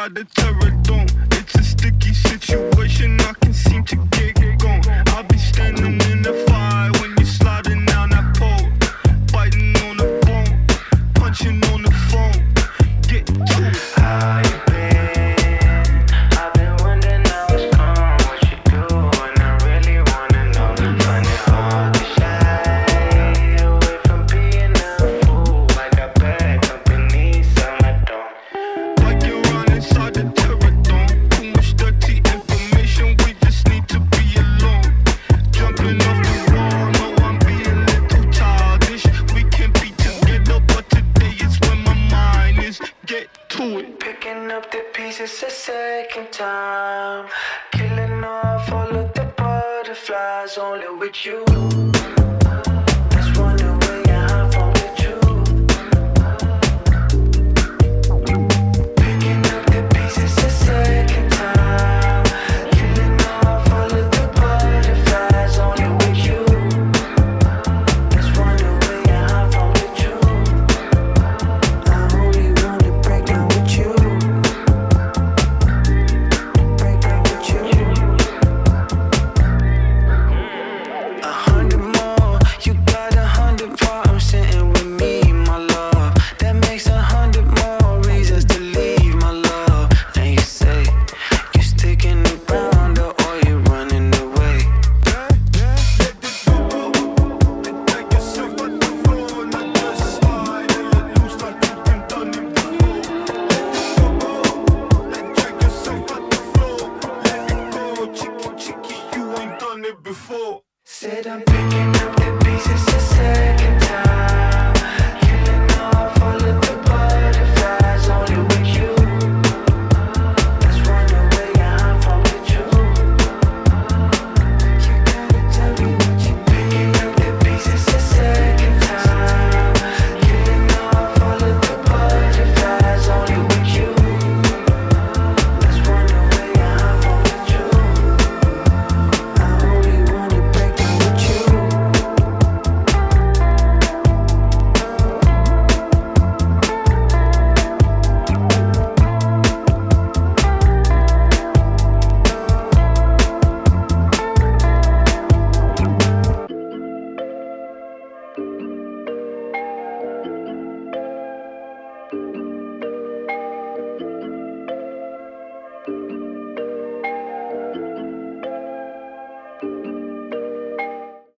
inside the terror dome. It's a sticky situation, I can seem to get gone. I'll be standing in the fire when you're sliding down that pole. Biting on the bone, punching on the phone. Get to it. How you been? I've been wondering how it's gone, what you do, and I really wanna know. Find it hard to shy away from being a fool. I got bad company, some I don't. Like you're on inside the terror dome. Too much dirty information, we just need to be alone. Jumping off the wall, no, I'm being a little childish. We can be together, but today is when my mind is. Get to it. Picking up the pieces a second time, killing off all of the butterflies, only with you. That's one away and I'm from with you. Picking up the pieces a second time, killing off all of the butterflies, only with you. That's one away and I'm from with you. I only wanna break down with you. Break down with you. 100 more, you got 100 problems sitting with me, my love. That makes 100 more reasons to leave, my love. And you say you sticking around or you running away. Said I'm picking up the pieces a second time.